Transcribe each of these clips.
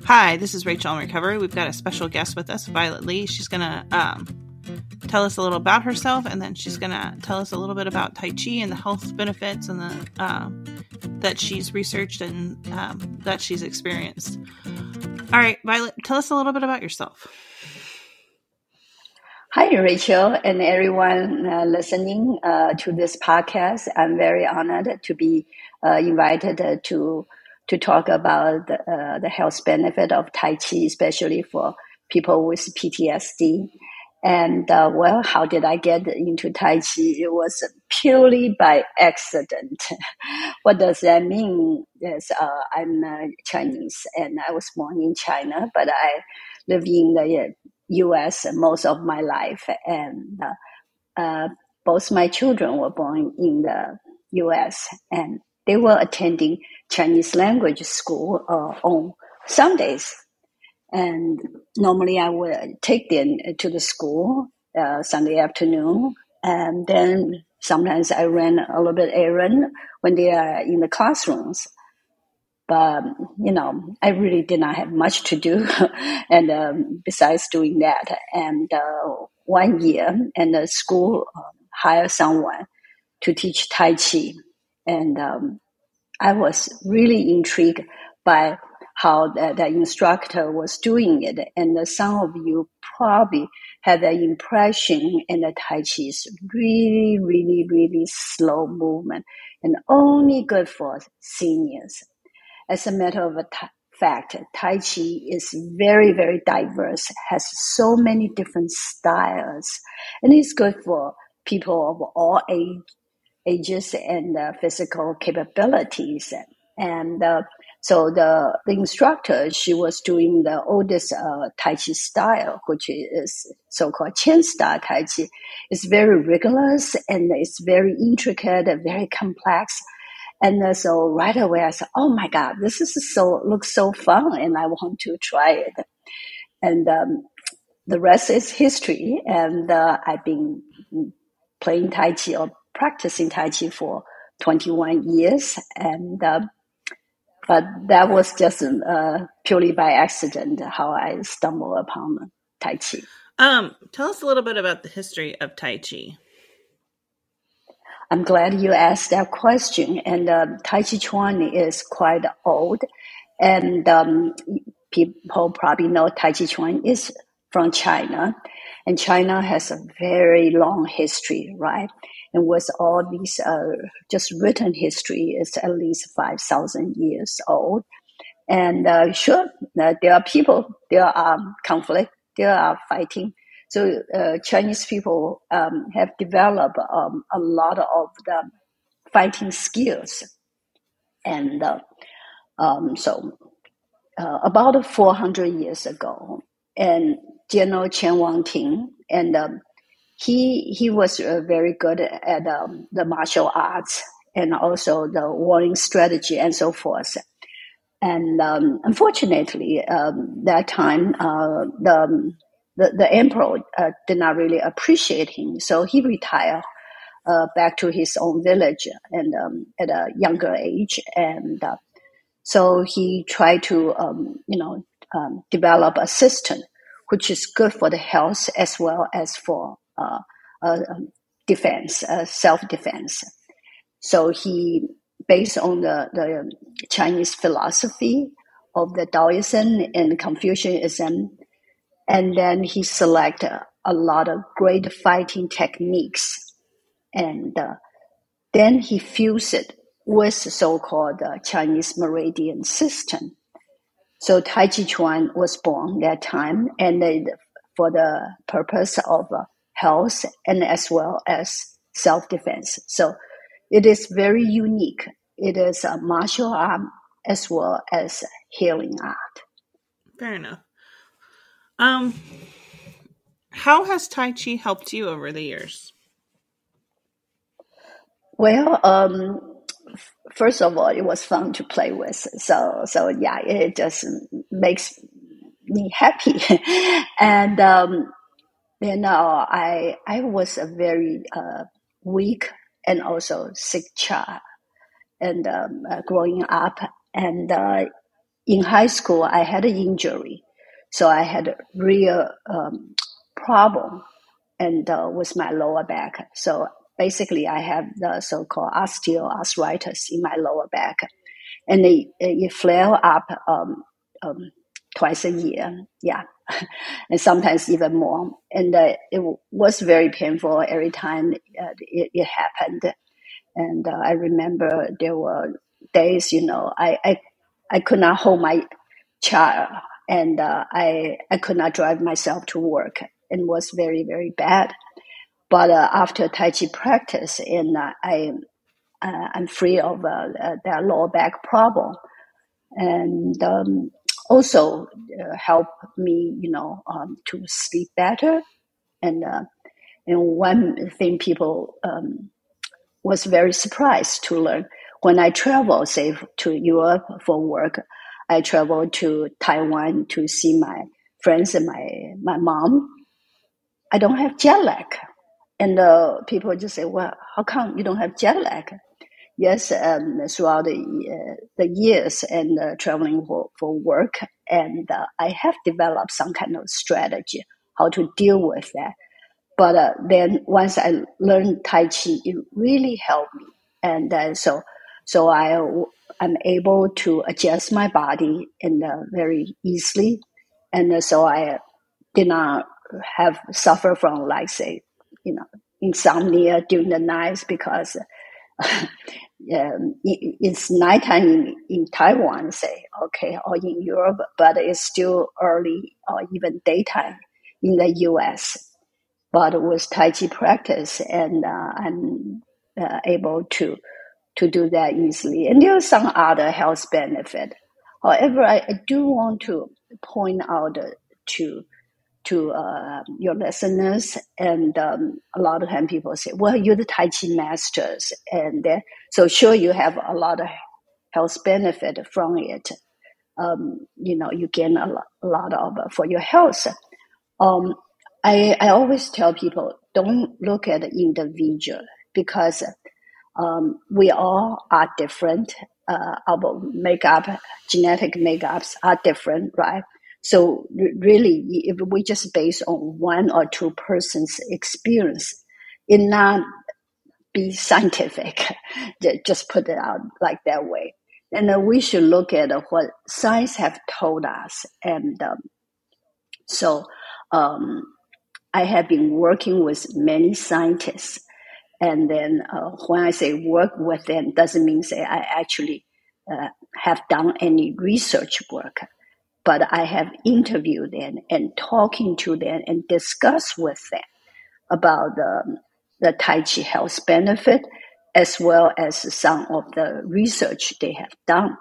Hi, this is Rachel in Recovery. We've got a special guest with us, Violet Lee. She's going to tell us a little about herself, and then she's going to tell us a little bit about Tai Chi and the health benefits and the that she's researched and that she's experienced. All right, Violet, tell us a little bit about yourself. Hi, Rachel, and everyone listening to this podcast. I'm very honored to be invited to talk about the health benefit of Tai Chi, especially for people with PTSD. And how did I get into Tai Chi? It was purely by accident. What does that mean? Yes, I'm Chinese, and I was born in China, but I live in the U.S. most of my life, and both my children were born in the U.S. and they were attending Chinese language school on Sundays. And normally I would take them to the school Sunday afternoon, and then sometimes I ran a little bit errand when they are in the classrooms. But, I really did not have much to do. And besides doing that, and 1 year, and the school hired someone to teach Tai Chi. And I was really intrigued by how the instructor was doing it. And some of you probably had the impression and the Tai Chi is really, really, really slow movement and only good for seniors. As a matter of fact, Tai Chi is very, very diverse, has so many different styles, and it's good for people of all ages and physical capabilities. And so the instructor, she was doing the oldest Tai Chi style, which is so-called Qian style Tai Chi. It's very rigorous and it's very intricate and very complex. And so right away I said, oh my God, this is looks so fun and I want to try it. And the rest is history. And I've been playing Tai Chi or practicing Tai Chi for 21 years. And but that was just purely by accident how I stumbled upon Tai Chi. Tell us a little bit about the history of Tai Chi. I'm glad you asked that question. And Tai Chi Chuan is quite old. And people probably know Tai Chi Chuan is from China. And China has a very long history, right? And with all these just written history, it's at least 5,000 years old. And sure, there are people, there are conflict, there are fighting. So Chinese people have developed a lot of the fighting skills. And about 400 years ago, and General Chen Wangting, and he was very good at the martial arts and also the warring strategy and so forth. And unfortunately, that time the emperor did not really appreciate him, so he retired back to his own village and at a younger age, and so he tried to develop a system which is good for the health as well as for defense, self-defense. So he, based on the Chinese philosophy of the Taoism and Confucianism, and then he selected a lot of great fighting techniques, and then he fused it with so-called Chinese meridian system. So Tai Chi Chuan was born that time, and for the purpose of health and as well as self-defense. So it is very unique. It is a martial art as well as healing art. Fair enough. How has Tai Chi helped you over the years? Well, first of all, it was fun to play with. So yeah, it just makes me happy. And I was a very weak and also sick child, and growing up, and in high school, I had an injury. So I had a real problem and with my lower back. So basically, I have the so-called osteoarthritis in my lower back. And it flare up twice a year. Yeah. And sometimes even more. And it was very painful every time it happened. And I remember there were days, I could not hold my child, and I could not drive myself to work, and was very, very bad. But after Tai Chi practice, and I'm free of that lower back problem, and also help me, to sleep better. And one thing people was very surprised to learn when I travel, say, to Europe for work. I travel to Taiwan to see my friends and my mom. I don't have jet lag. And people just say, well, how come you don't have jet lag? Yes, throughout the years and traveling for work, and I have developed some kind of strategy how to deal with that. But then once I learned Tai Chi, it really helped me. And so I'm able to adjust my body and very easily. And so I did not have suffer from, like, say, insomnia during the nights, because it's nighttime in Taiwan, say, okay, or in Europe, but it's still early or even daytime in the US. But with Tai Chi practice, and I'm able to do that easily. And there are some other health benefit. However, I do want to point out to your listeners, and a lot of time people say, well, you're the Tai Chi masters, and so sure you have a lot of health benefit from it. You gain a lot of for your health. I always tell people, don't look at the individual, because we all are different. Our genetic makeups are different, right? So really, if we just base on one or two persons' experience, it not be scientific. Just put it out like that way. And we should look at what science have told us. And so I have been working with many scientists. And then when I say work with them, doesn't mean say I actually have done any research work, but I have interviewed them and talking to them and discussed with them about the Tai Chi health benefit, as well as some of the research they have done.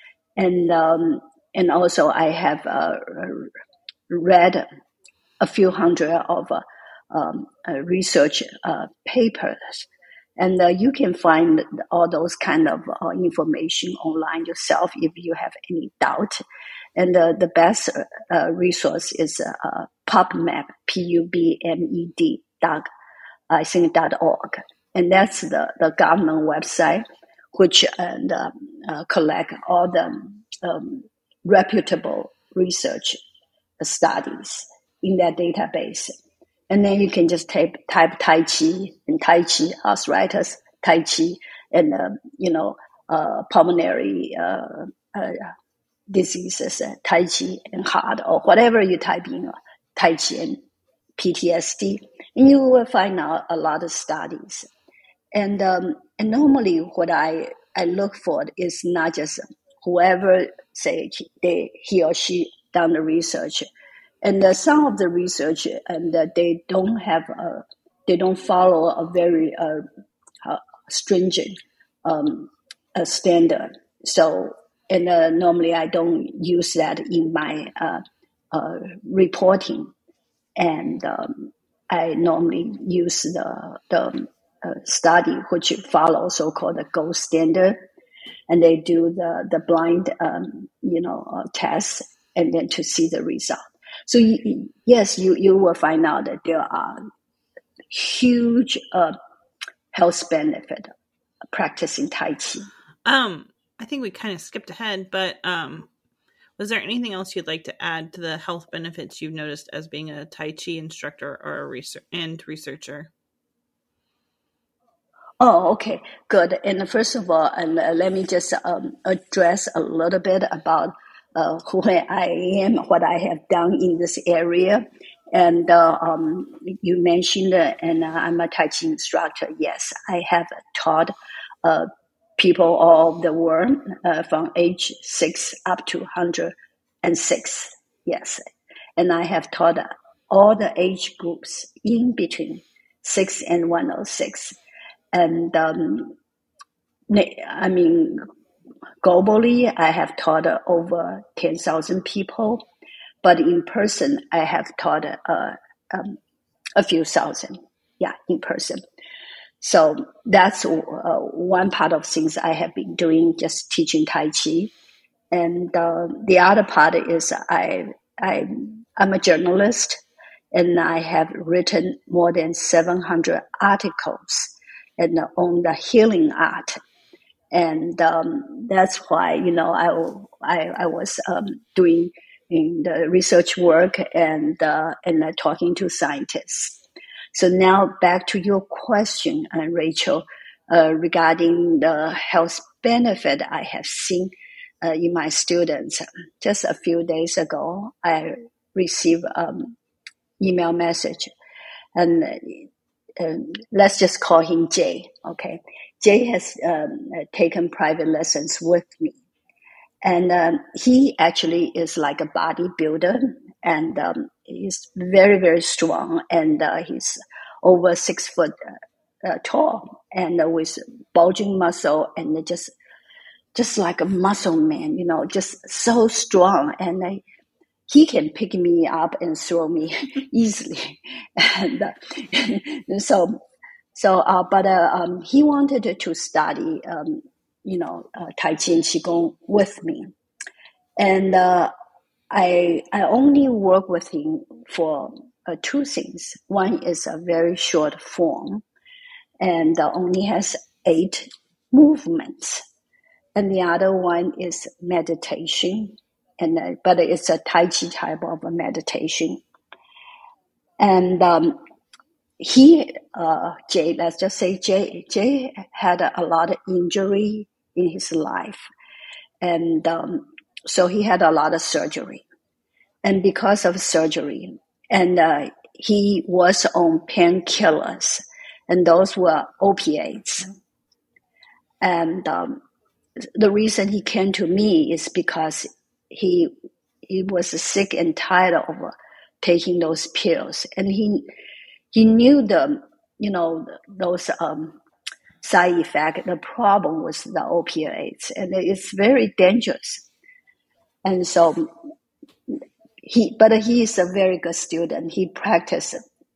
And also I have read a few hundred of research papers. And you can find all those kind of information online yourself if you have any doubt. And the best resource is PubMed, PUBMED .org. And that's the government website, which collect all the reputable research studies in that database. And then you can just type Tai Chi and Tai Chi arthritis, Tai Chi, and pulmonary diseases, Tai Chi and heart, or whatever you type in, Tai Chi and PTSD, and you will find out a lot of studies. And normally what I look for is not just whoever say he or she done the research. And some of the research, and they don't follow a very stringent standard. So, and normally I don't use that in my reporting, and I normally use the study which follows so-called the gold standard, and they do the blind test, and then to see the result. So yes, you will find out that there are huge health benefit practicing Tai Chi. I think we kind of skipped ahead, but Was there anything else you'd like to add to the health benefits you've noticed as being a Tai Chi instructor or a researcher? Oh, okay, good. And first of all, let me just address a little bit about who I am, what I have done in this area. And you mentioned, and I'm a Tai Chi instructor. Yes, I have taught people all over the world from age 6 up to 106. Yes, and I have taught all the age groups in between 6 and 106. And I mean, globally, I have taught over 10,000 people, but in person, I have taught a few thousand. Yeah, in person. So that's one part of things I have been doing, just teaching Tai Chi. And the other part is I'm a journalist, and I have written more than 700 articles and on the healing art. And that's why, I was doing in the research work and talking to scientists. So now back to your question, Rachel, regarding the health benefit I have seen in my students. Just a few days ago, I received email message, and let's just call him Jay. Okay, Jay has taken private lessons with me, and he actually is like a bodybuilder, and he's very, very strong, and he's over 6 foot tall, and with bulging muscle, and just like a muscle man, just so strong, and he can pick me up and throw me easily, and but he wanted to study, Tai Chi and Qigong with me. And I only work with him for two things. One is a very short form, and only has 8 movements. And the other one is meditation, but it's a Tai Chi type of a meditation. And Jay, let's just say Jay had a lot of injury in his life, and so he had a lot of surgery. And because of surgery, and he was on painkillers, and those were opiates. And the reason he came to me is because he was sick and tired of taking those pills, and he knew those side effect. The problem was the opiates, and it's very dangerous. And so he is a very good student. He practiced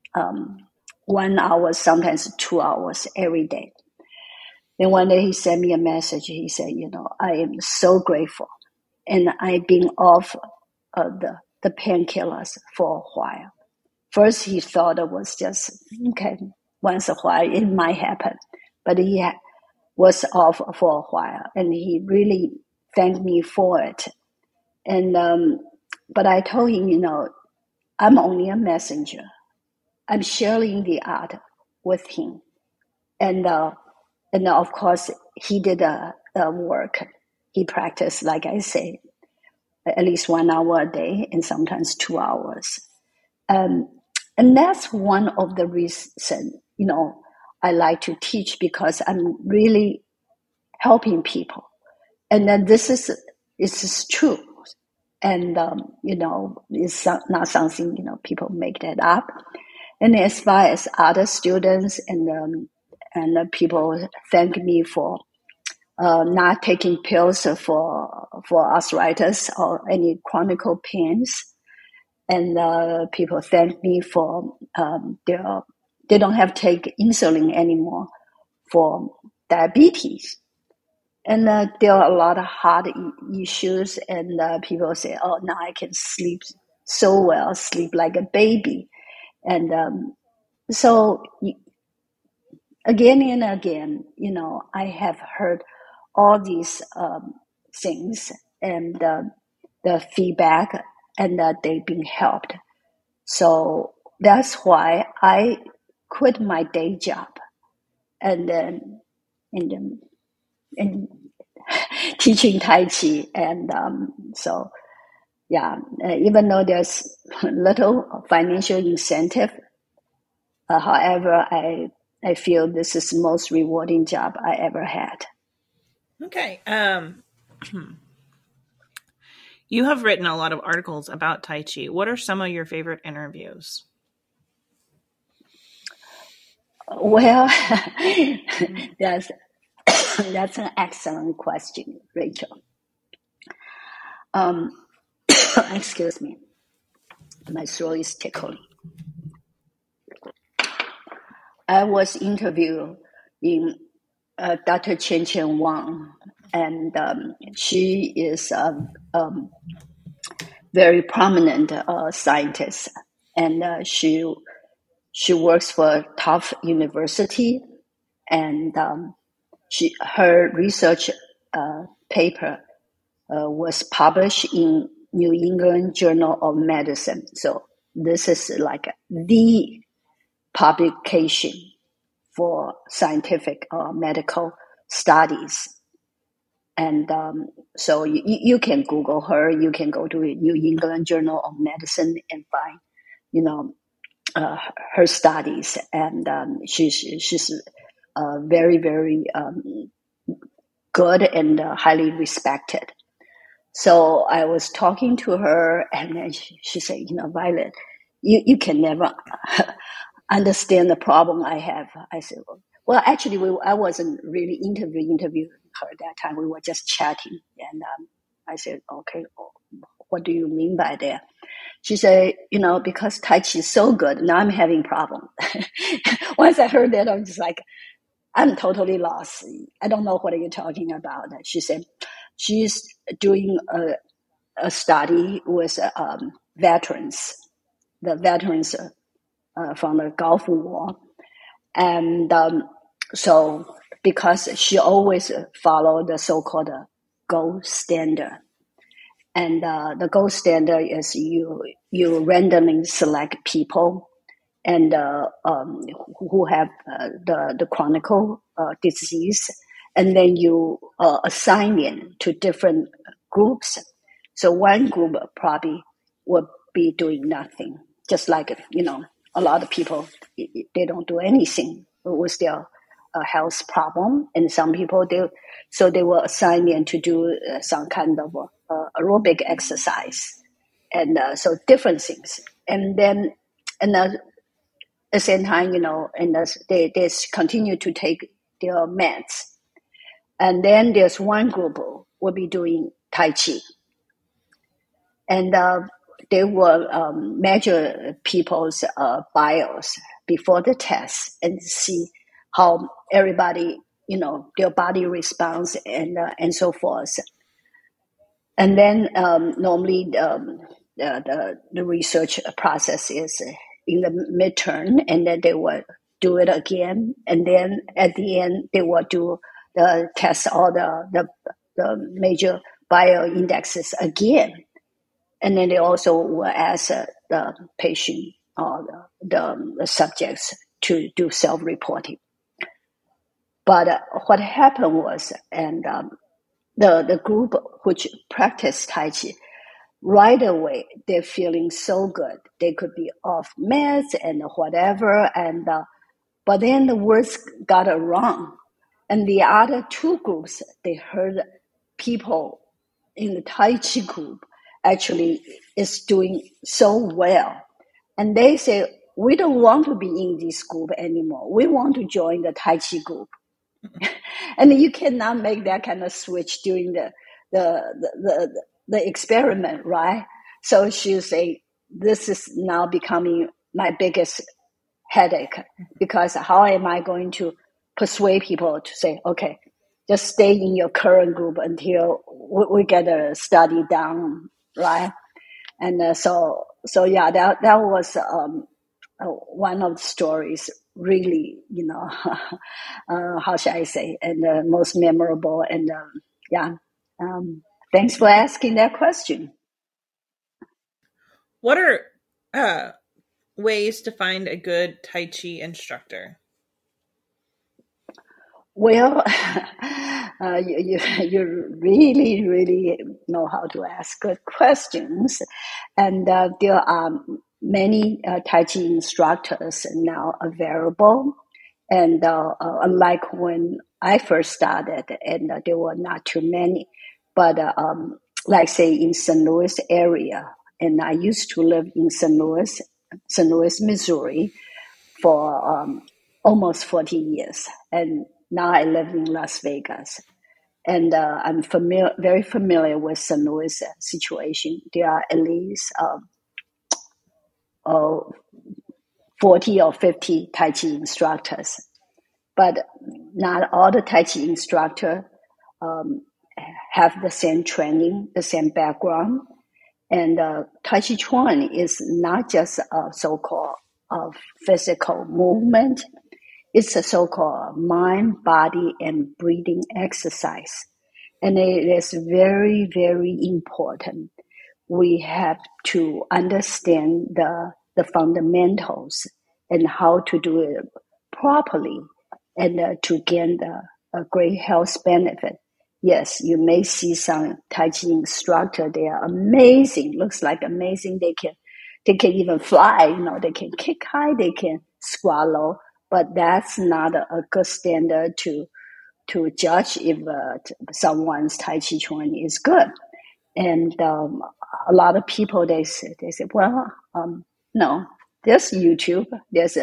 1 hour, sometimes 2 hours every day. Then one day he sent me a message. He said, I am so grateful, and I've been off the painkillers for a while. First, he thought it was just, okay, once a while it might happen. But he was off for a while, and he really thanked me for it. And but I told him, I'm only a messenger. I'm sharing the art with him. And of course, he did the work. He practiced, like I say, at least 1 hour a day, and sometimes 2 hours. And that's one of the reasons, I like to teach, because I'm really helping people. And then this is true. And, it's not something, people make that up. And as far as other students and people thank me for not taking pills for arthritis or any chronic pains. And people thank me for they don't have to take insulin anymore for diabetes. And there are a lot of heart issues, and people say, oh, now I can sleep so well, sleep like a baby. And so again and again, I have heard all these things, and the feedback and that they've been helped. So that's why I quit my day job and then in teaching Tai Chi. And so, yeah, even though there's little financial incentive, however, I feel this is the most rewarding job I ever had. Okay. You have written a lot of articles about Tai Chi. What are some of your favorite interviews? Well, that's an excellent question, Rachel. Excuse me, my throat is tickling. I was interviewed in Dr. Chen Wang, and she is a very prominent scientist, and she works for Tufts University, and her research paper was published in New England Journal of Medicine. So this is like the publication for scientific medical studies. And so you can Google her. You can go to New England Journal of Medicine and find, her studies. And she's very, very good and highly respected. So I was talking to her, and then she said, Violet, you can never understand the problem I have. I said, well, actually, I wasn't really interviewing her at that time. We were just chatting. And I said, okay, what do you mean by that? She said, because Tai Chi is so good, now I'm having problem. Once I heard that, I'm just like, I'm totally lost. I don't know what you're talking about. She said, she's doing a study with veterans, the veterans from the Gulf War. And so because she always followed the so-called gold standard. And the gold standard is you randomly select people and who have the chronic disease, and then you assign them to different groups. So one group probably will be doing nothing, just like a lot of people, they don't do anything with their health problem, and some people they will assign them to do some kind of aerobic exercise, and so different things, and then at the same time, and they continue to take their meds, and then there's one group will be doing Tai Chi, and they will measure people's bios before the test and see how everybody, their body responds and so forth. And then normally the research process is in the midterm, and then they will do it again, and then at the end they will do the test all the major bio indexes again. And then they also will ask the patient or the subjects to do self-reporting. But what happened was, and the group which practiced Tai Chi, right away they're feeling so good. They could be off meds and whatever, and but then the words got it wrong. And the other two groups, they heard people in the Tai Chi group actually is doing so well. And they say, we don't want to be in this group anymore. We want to join the Tai Chi group. And you cannot make that kind of switch during the experiment, right? So she'll say, this is now becoming my biggest headache, because how am I going to persuade people to say, okay, just stay in your current group until we get a study done, right? And so yeah, that was one of the stories, really, how should I say, and most memorable. And thanks for asking that question. What are ways to find a good Tai Chi instructor? Well, you really, really know how to ask good questions. And there are many Tai Chi instructors now available. And unlike when I first started, and there were not too many, but like say in St. Louis area, and I used to live in St. Louis, Missouri, for almost 40 years, and now I live in Las Vegas. And I'm very familiar with St. Louis situation. There are at least uh, 40 or 50 Tai Chi instructors, but not all the Tai Chi instructor um, have the same training, the same background. And Tai Chi Chuan is not just a so-called physical movement. It's a so-called mind, body, and breathing exercise. And it is very, very important. We have to understand the fundamentals and how to do it properly and to gain a great health benefit. Yes, you may see some Tai Chi instructor. They are amazing. Looks like amazing. They can even fly. They can kick high. They can squat low. But that's not a good standard to judge if someone's Tai Chi Chuan is good. And a lot of people they say, well, no, there's YouTube. There's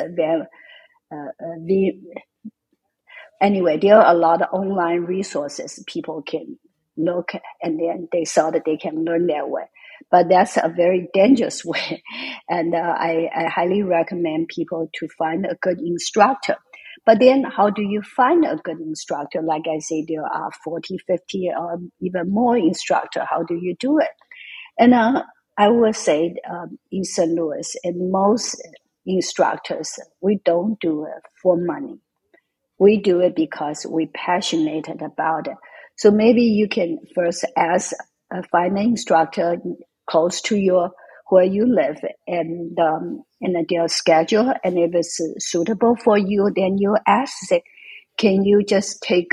anyway, there are a lot of online resources people can look, and then they saw that they can learn their way. But that's a very dangerous way. And I highly recommend people to find a good instructor. But then how do you find a good instructor? Like I say, there are 40, 50, or even more instructor. How do you do it? And I would say in St. Louis, and most instructors, we don't do it for money. We do it because we're passionate about it. So maybe you can first find an instructor close to where you live, and their schedule. And if it's suitable for you, then you ask, say, can you just take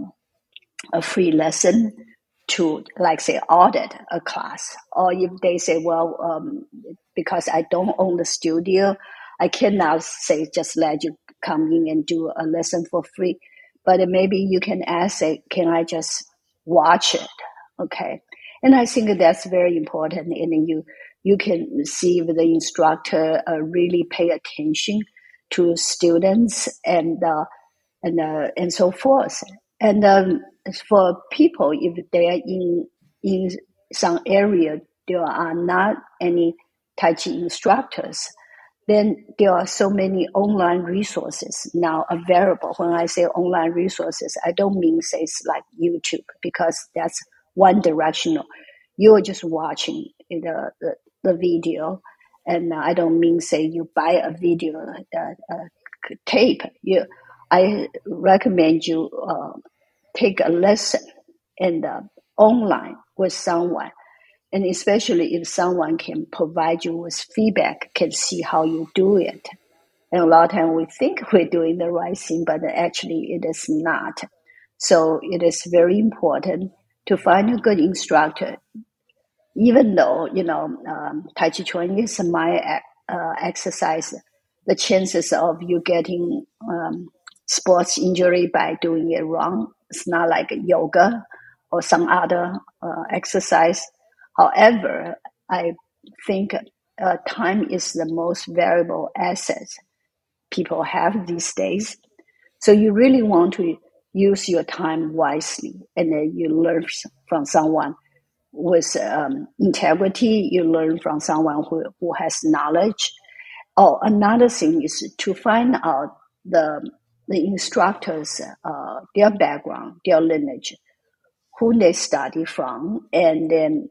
a free lesson to, like, say, audit a class? Or if they say, well, because I don't own the studio, I cannot say just let you come in and do a lesson for free. But maybe you can ask, say, can I just watch it? Okay. And I think that's very important. And you can see if the instructor really pay attention to students and so forth. And for people, if they are in some area, there are not any Tai Chi instructors, then there are so many online resources now available. When I say online resources, I don't mean say it's like YouTube, because that's one directional. You're just watching the video, and I don't mean say you buy a video tape. I recommend you take a lesson and online with someone. And especially if someone can provide you with feedback, can see how you do it. And a lot of times we think we're doing the right thing, but actually it is not. So it is very important to find a good instructor. Even though, Tai Chi Chuan is my exercise, the chances of you getting sports injury by doing it wrong, it's not like yoga or some other exercise. However, I think time is the most valuable asset people have these days. So you really want to use your time wisely, and then you learn from someone with integrity. You learn from someone who has knowledge. Oh, another thing is to find out the instructors, their background, their lineage, who they study from, and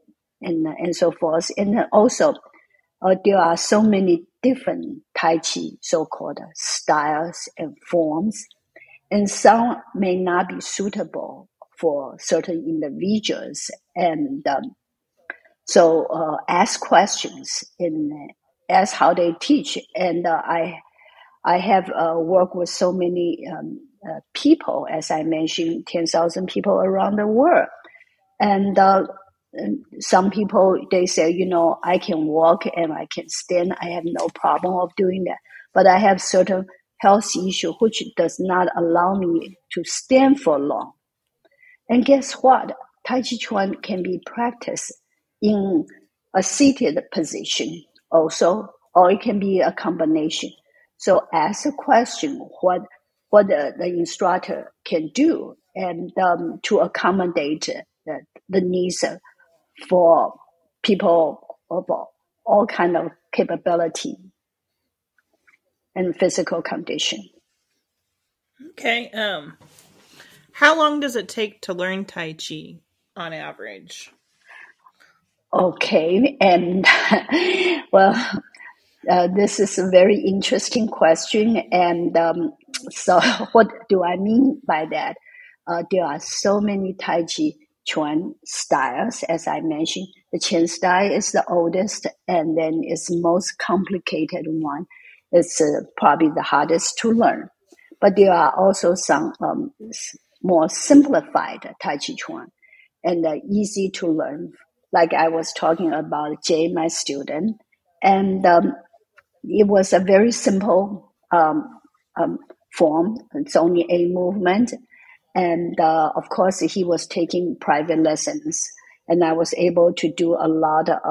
so forth. And then also, there are so many different Tai Chi so-called styles and forms, and some may not be suitable for certain individuals. And So ask questions and ask how they teach. And I have worked with so many people, as I mentioned, 10,000 people around the world. And some people, they say, I can walk and I can stand. I have no problem of doing that. But I have certain health issue which does not allow me to stand for long. And guess what? Tai Chi Chuan can be practiced in a seated position also, or it can be a combination. So ask a question what the instructor can do and to accommodate the needs for people of all kind of capability and physical condition. Okay. How long does it take to learn Tai Chi on average? Okay, and well, this is a very interesting question. And so, what do I mean by that? There are so many Tai Chi Chuan styles, as I mentioned. The Qian style is the oldest, and then it's the most complicated one. It's probably the hardest to learn. But there are also some more simplified Tai Chi Chuan and easy to learn. Like I was talking about Jay, my student, and it was a very simple form. It's only a movement. And of course, he was taking private lessons. And I was able to do a lot of,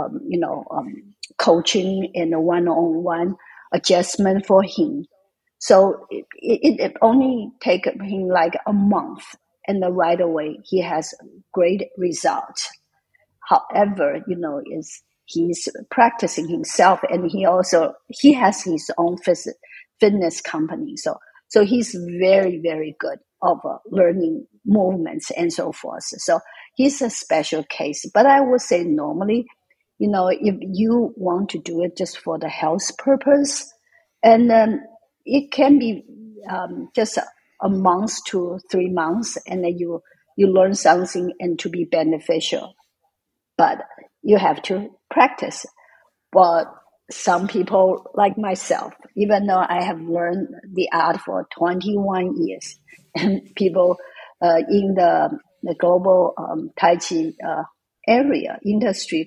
coaching and one-on-one adjustment for him. So it only take him like a month. And then right away, he has great results. However, he's practicing himself, and he has his own fitness company. So he's very, very good of learning movements and so forth. So he's a special case. But I would say normally, if you want to do it just for the health purpose, and it can be just a month to 3 months, and then you learn something and to be beneficial. But you have to practice. But some people, like myself, even though I have learned the art for 21 years, and people in the global Tai Chi area industry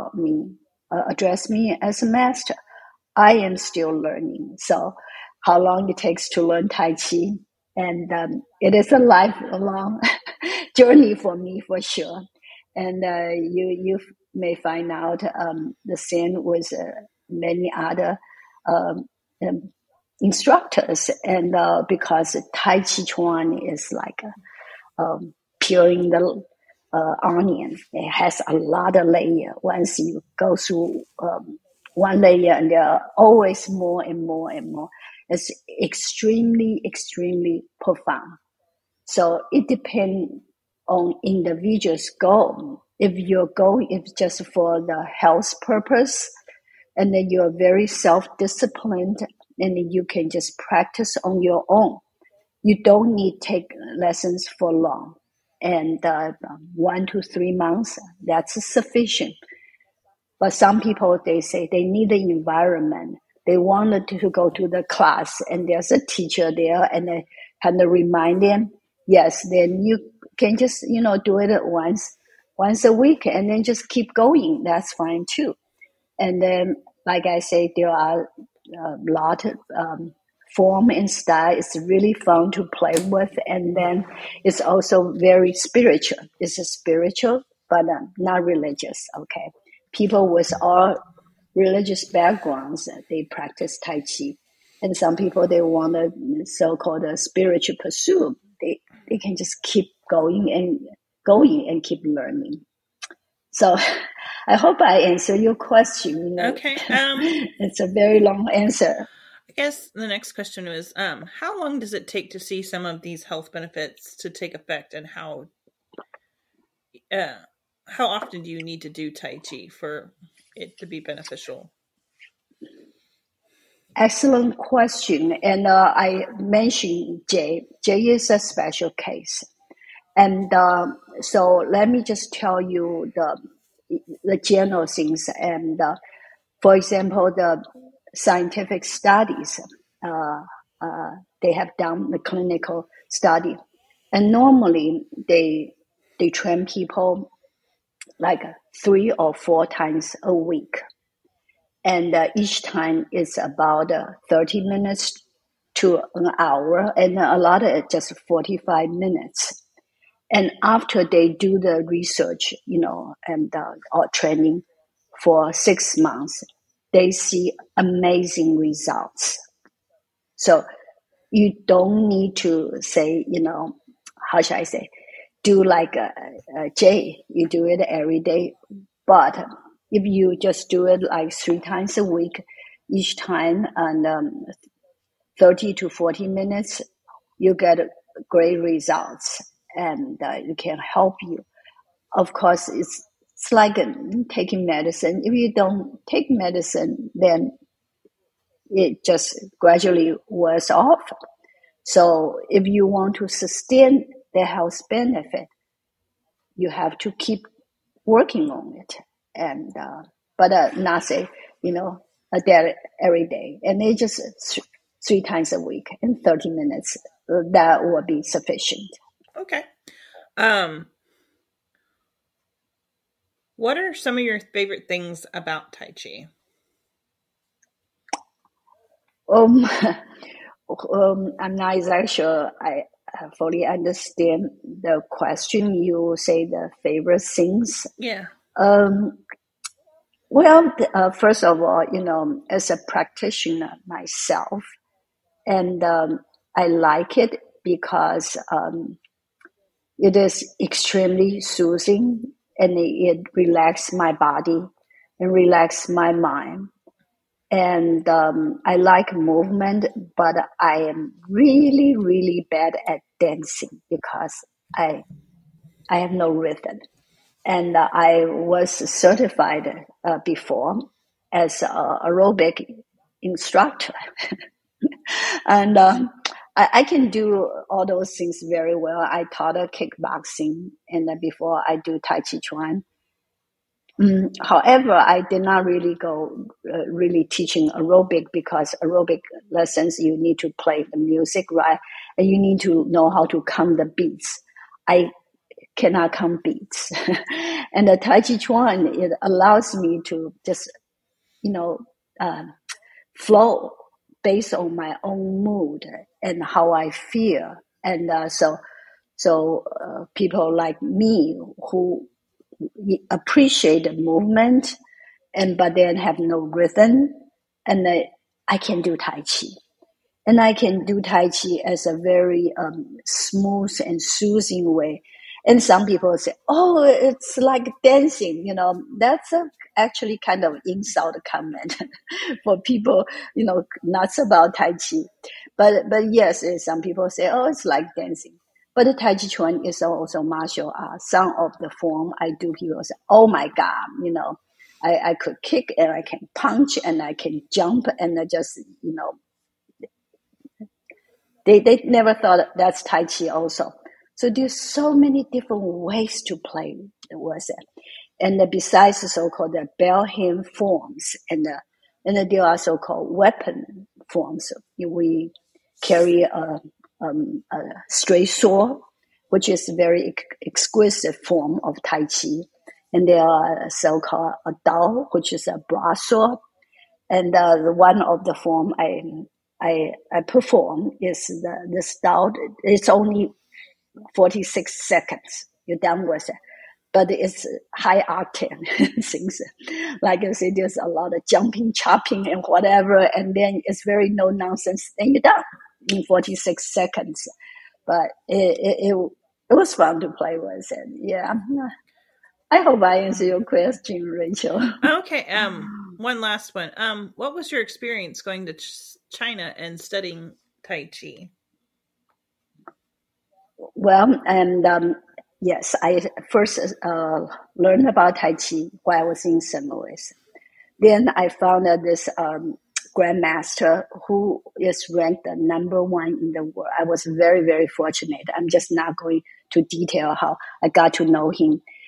address me as a master, I am still learning. So how long it takes to learn Tai Chi, and it is a lifelong journey for me, for sure. And you may find out the same with many other um, um, instructors. And because Tai Chi Chuan is like peeling the onion, it has a lot of layer. Once you go through one layer, and there are always more and more and more. It's extremely, extremely profound. So it depends on individual's goal. If your goal is just for the health purpose, and then you're very self-disciplined, and then you can just practice on your own. You don't need to take lessons for long. And 1 to 3 months, that's sufficient. But some people, they say they need the environment. They wanted to go to the class, and there's a teacher there, and they kind of remind them, yes, then you can just, do it once a week, and then just keep going. That's fine too. And then, like I say, there are a lot of form and style. It's really fun to play with. And then it's also very spiritual. It's a spiritual, but not religious, okay? People with all religious backgrounds, they practice Tai Chi. And some people, they want a so-called a spiritual pursuit. They can just keep going and keep learning. So I hope I answered your question. Okay. It's a very long answer. I guess the next question was, how long does it take to see some of these health benefits to take effect, and how often do you need to do Tai Chi for it to be beneficial? Excellent question. And I mentioned Jay. Jay is a special case. And so let me just tell you the general things. And for example, the scientific studies, they have done the clinical study, and normally they train people like 3 or 4 times a week, and each time is about 30 minutes to an hour, and a lot of it just 45 minutes. And after they do the research, and or training for 6 months, they see amazing results. So you don't need to say, how should I say, do like a Jay, you do it every day. But if you just do it like 3 times a week, each time, and 30 to 40 minutes, you get great results, and it can help you. Of course, it's like taking medicine. If you don't take medicine, then it just gradually wears off. So if you want to sustain the health benefit, you have to keep working on it, and but not say a day every day, and they just 3 times a week in 30 minutes. That will be sufficient. Okay. What are some of your favorite things about Tai Chi? I'm not exactly sure I fully understand the question. You say the favorite things. Yeah. Well, first of all, as a practitioner myself, and I like it because it is extremely soothing, and it relaxes my body and relaxes my mind. And I like movement, but I am really, really bad at dancing because I have no rhythm. And I was certified before as an aerobic instructor. And I can do all those things very well. I taught kickboxing, and before I do Tai Chi Chuan. However, I did not really go really teaching aerobic, because aerobic lessons, you need to play the music, right? And you need to know how to count the beats. I cannot count beats. And the Tai Chi Chuan, it allows me to just, flow based on my own mood and how I feel. And so people like me who appreciate the movement, but then have no rhythm, and I can do Tai Chi. And I can do Tai Chi as a very smooth and soothing way. And some people say, oh, it's like dancing. That's actually kind of insult comment for people, nuts about Tai Chi. But yes, some people say, oh, it's like dancing. But the Tai Chi Chuan is also martial art. Some of the form I do, people say, oh my God, I could kick, and I can punch, and I can jump, and I just, they never thought that's Tai Chi also. So there's so many different ways to play with it. And besides the so-called the bell hand forms, and there are so-called weapon forms. We carry a straight sword, which is a very exquisite form of Tai Chi. And there are so-called a Dao, which is a broad sword. And one of the form I perform is this Dao. It's only 46 seconds. You're done with it. But it's high octane things. Like I said, there's a lot of jumping, chopping, and whatever. And then it's very no nonsense. Then you're done in 46 seconds. But it was fun to play with it. Yeah. I hope I answered your question, Rachel. Okay. One last one. What was your experience going to China and studying Tai Chi? Well, and yes, I first learned about Tai Chi while I was in St. Louis. Then I found this grandmaster who is ranked the #1 in the world. I was very, very fortunate. I'm just not going to detail how I got to know him.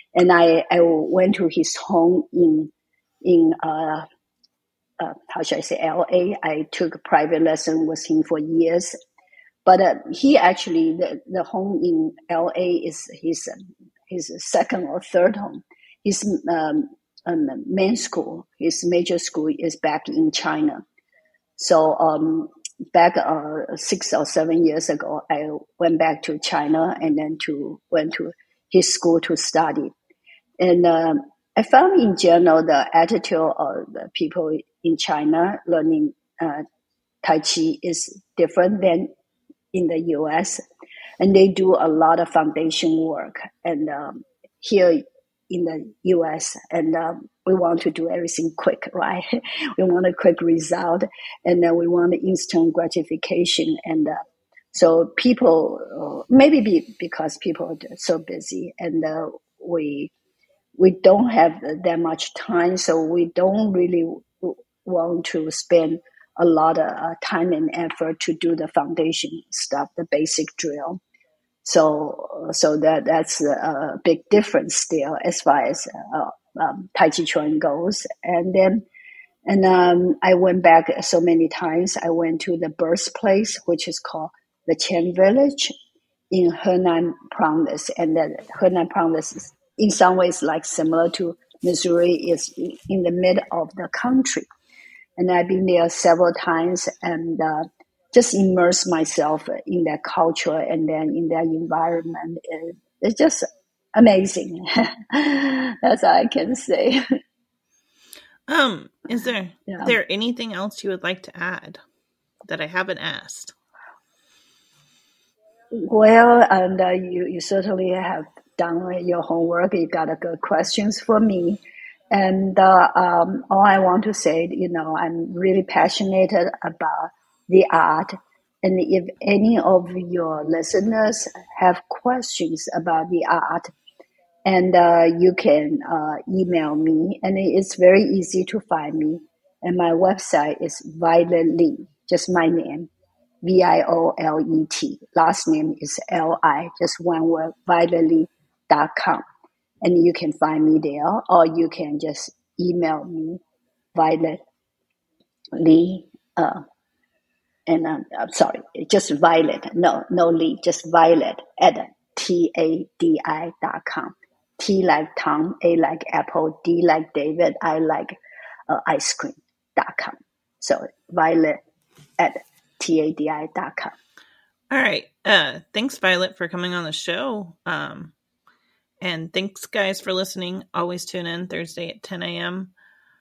And I went to his home in how should I say, LA. I took a private lesson with him for years. But he actually, the home in LA is his second or third home. His main school, his major school is back in China. So back 6 or 7 years ago, I went back to China and then went to his school to study. And I found in general the attitude of the people in China learning Tai Chi is different than in the US. And they do a lot of foundation work. And here in the US, and we want to do everything quick, right? We want a quick result, and then we want instant gratification. And so people, maybe because people are so busy, and we don't have that much time, so we don't really want to spend a lot of time and effort to do the foundation stuff, the basic drill. So that's a big difference still as far as Tai Chi Chuan goes. And I went back so many times. I went to the birthplace, which is called the Qian Village in Henan Province. And the Henan Province is in some ways like similar to Missouri, is in the middle of the country. And I've been there several times and just immerse myself in that culture and then in that environment. It's just amazing. That's all I can say. Is there anything else you would like to add that I haven't asked? Well, and you certainly have done your homework. You got a good questions for me. And all I want to say, I'm really passionate about the art. And if any of your listeners have questions about the art, and you can email me, and it's very easy to find me. And my website is Violet Li, just my name, Violet. Last name is Li, just one word, violetli.com. And you can find me there, or you can just email me, Violet Li, and I'm sorry, just Violet, no Li, just Violet at TADI.com. T like Tom, A like Apple, D like David, I like ice cream.com. So Violet at TADI.com. All right. Thanks, Violet, for coming on the show. And thanks, guys, for listening. Always tune in Thursday at 10 a.m.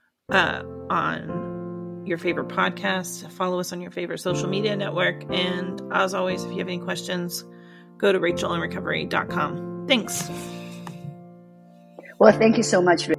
On your favorite podcast. Follow us on your favorite social media network. And as always, if you have any questions, go to rachelinrecovery.com. Thanks. Well, thank you so much.